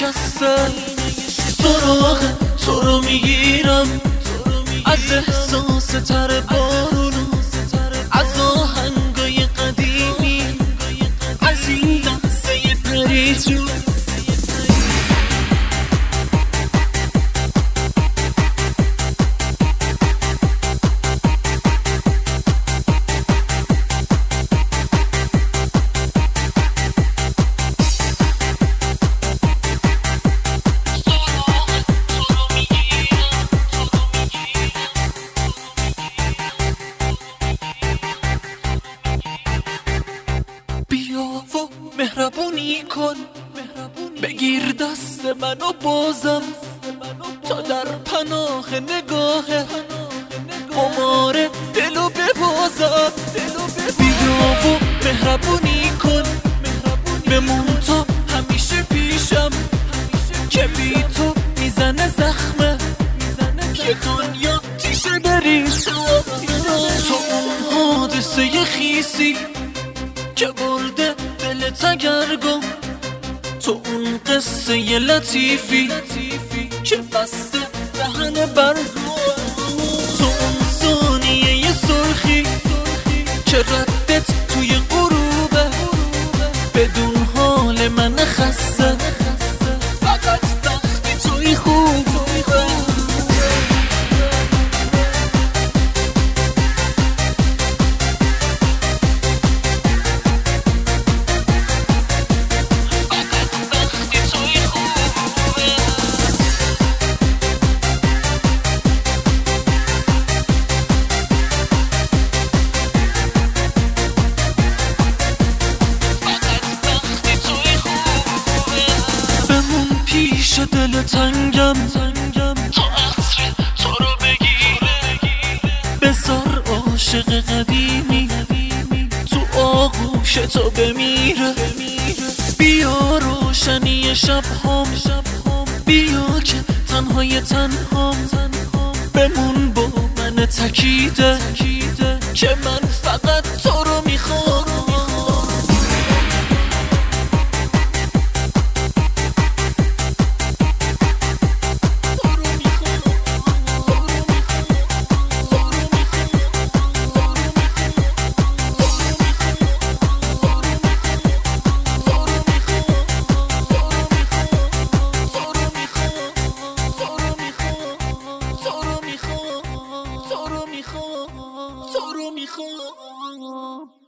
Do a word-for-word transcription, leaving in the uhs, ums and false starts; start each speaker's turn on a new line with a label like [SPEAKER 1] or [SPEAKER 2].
[SPEAKER 1] نشسته سراغ تو رو میگیرم، از احساس تر بارونو، از آهنگای قدیمی، از این لحظه پریجون. مهربونی کن، بگیر دست منو بازم تا در پناه نگاه قمار دلو ببازم. بیا و مهربونی کن، بمون تا همیشه پیشم که بی تو میزنه زخمه که دنیا تیشه بریشم. تو اون حادثه خیسی که برده دل تگرگم، تو اون قصه ی لطیفی که بسته دهن برگم، تو اون ثانیه ی سرخی که ردت توی غروبه بدون حال من خسته، فقط وقتی توی خوب. پیش دل تنگم تا عطر تو رو بگیره، بذار عاشق قدیمی تو آغوش تو بمیره. بیا روشنی شب هم، بیا که تنهای تنهام، بمون با من تکیده که من فقط تو رو میخوام. تو رو میخوام.